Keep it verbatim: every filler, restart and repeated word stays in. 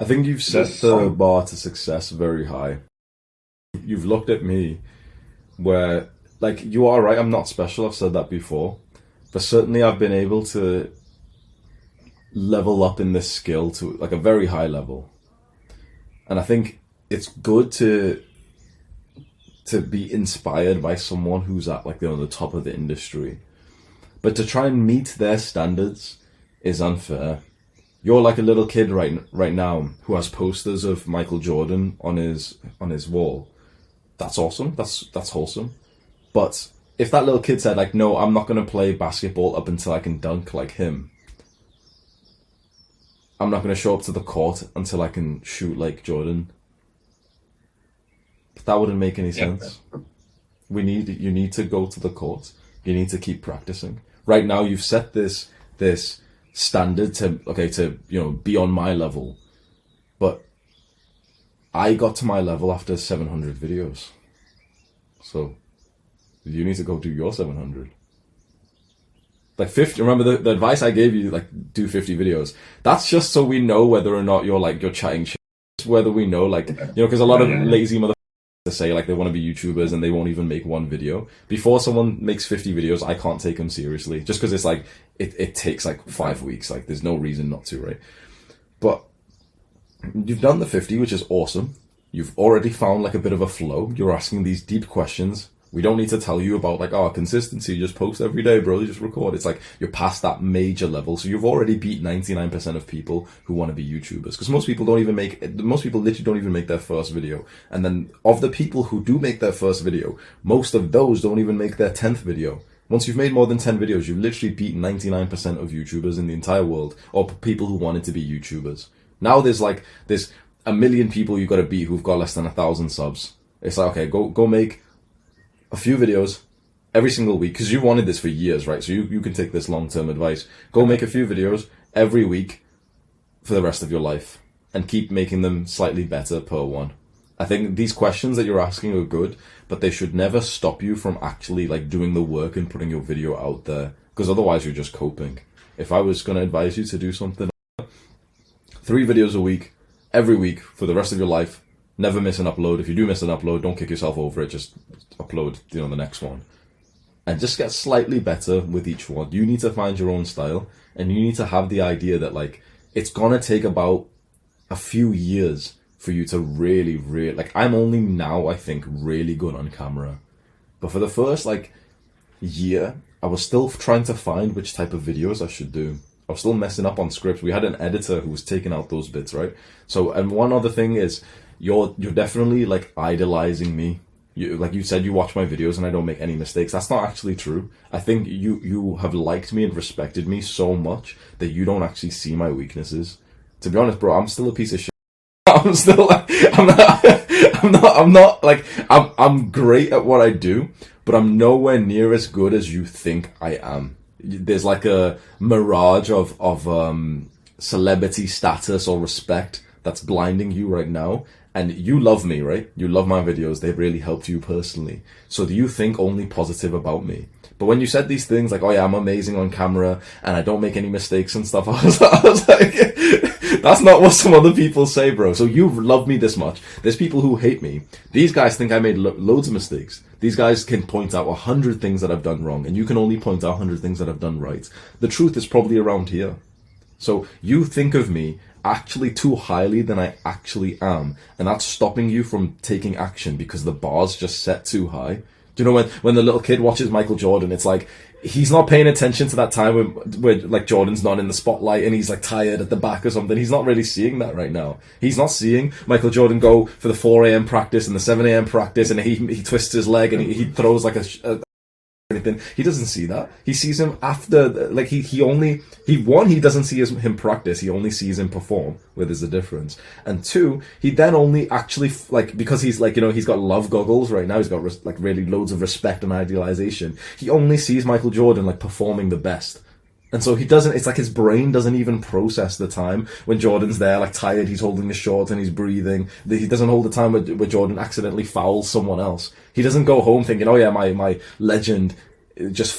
I think you've set the some... bar to success very high. You've looked at me where, like, you are right, I'm not special, I've said that before. But certainly I've been able to level up in this skill to, like, a very high level. And I think it's good to to be inspired by someone who's at, like, you know, the top of the industry. But to try and meet their standards is unfair. You're like a little kid right right now who has posters of Michael Jordan on his on his wall. That's awesome. That's that's wholesome. But if that little kid said, like, no, I'm not going to play basketball up until I can dunk like him. I'm not going to show up to the court until I can shoot like Jordan. But that wouldn't make any sense. We need you need to go to the court. You need to keep practicing. Right now, you've set this this. standard to okay to you know be on my level, but I got to my level after seven hundred videos, so you need to go do your seven hundred. Like fifty, remember the, the advice I gave you, like do fifty videos. That's just so we know whether or not you're like you're chatting shit, whether we know, like, you know, because a lot of lazy mother to say like they want to be YouTubers and they won't even make one video. Before someone makes fifty videos, I can't take them seriously, just because it's like it, it takes like five weeks. Like there's no reason not to, right? But you've done the fifty, which is awesome. You've already found like a bit of a flow. You're asking these deep questions. We don't need to tell you about like, oh, consistency, just post every day, bro, you just record. It's like you're past that major level. So you've already beat ninety-nine percent of people who want to be YouTubers. Because most people don't even make, most people literally don't even make their first video. And then of the people who do make their first video, most of those don't even make their tenth video. Once you've made more than ten videos, you've literally beat ninety-nine percent of YouTubers in the entire world, or people who wanted to be YouTubers. Now there's like, there's a million people you've got to beat who've got less than a thousand subs. It's like, okay, go, go make a few videos every single week, because you wanted this for years, right? So you, you can take this long-term advice. Go make a few videos every week for the rest of your life and keep making them slightly better per one. I think these questions that you're asking are good, but they should never stop you from actually like doing the work and putting your video out there, because otherwise you're just coping. If I was going to advise you to do something, three videos a week, every week for the rest of your life, never miss an upload. If you do miss an upload, don't kick yourself over it. Just upload, you know, the next one. And just get slightly better with each one. You need to find your own style. And you need to have the idea that, like, it's going to take about a few years for you to really, really... Like, I'm only now, I think, really good on camera. But for the first, like, year, I was still trying to find which type of videos I should do. I was still messing up on scripts. We had an editor who was taking out those bits, right? So, and one other thing is... You're you're definitely like idolizing me. You, like you said, you watch my videos and I don't make any mistakes. That's not actually true. I think you you have liked me and respected me so much that you don't actually see my weaknesses. To be honest, bro, I'm still a piece of shit. I'm still like I'm not I'm not I'm not like I'm I'm great at what I do, but I'm nowhere near as good as you think I am. There's like a mirage of of um, celebrity status or respect that's blinding you right now. And you love me, right? You love my videos. They've really helped you personally. So do you think only positive about me? But when you said these things like, oh yeah, I'm amazing on camera and I don't make any mistakes and stuff, I was, I was like, that's not what some other people say, bro. So you love me this much. There's people who hate me. These guys think I made lo- loads of mistakes. These guys can point out a hundred things that I've done wrong, and you can only point out a hundred things that I've done right. The truth is probably around here. So you think of me actually too highly than I actually am, and that's stopping you from taking action because the bar's just set too high. Do you know when when the little kid watches Michael Jordan, it's like he's not paying attention to that time when, where like Jordan's not in the spotlight and he's like tired at the back or something. He's not really seeing that right now. He's not seeing Michael Jordan go for the four a.m. practice and the seven a.m. practice, and he he twists his leg and he, he throws like a, a anything. He doesn't see that. He sees him after, like, he, he only, he, one, he doesn't see his, him practice, he only sees him perform, where there's a difference. And two, he then only actually, like, because he's, like, you know, he's got love goggles right now, he's got, res- like, really loads of respect and idealization, he only sees Michael Jordan, like, performing the best. And so he doesn't, it's like his brain doesn't even process the time when Jordan's there, like, tired, he's holding the short and he's breathing. He doesn't hold the time where, where Jordan accidentally fouls someone else. He doesn't go home thinking, oh yeah, my, my legend just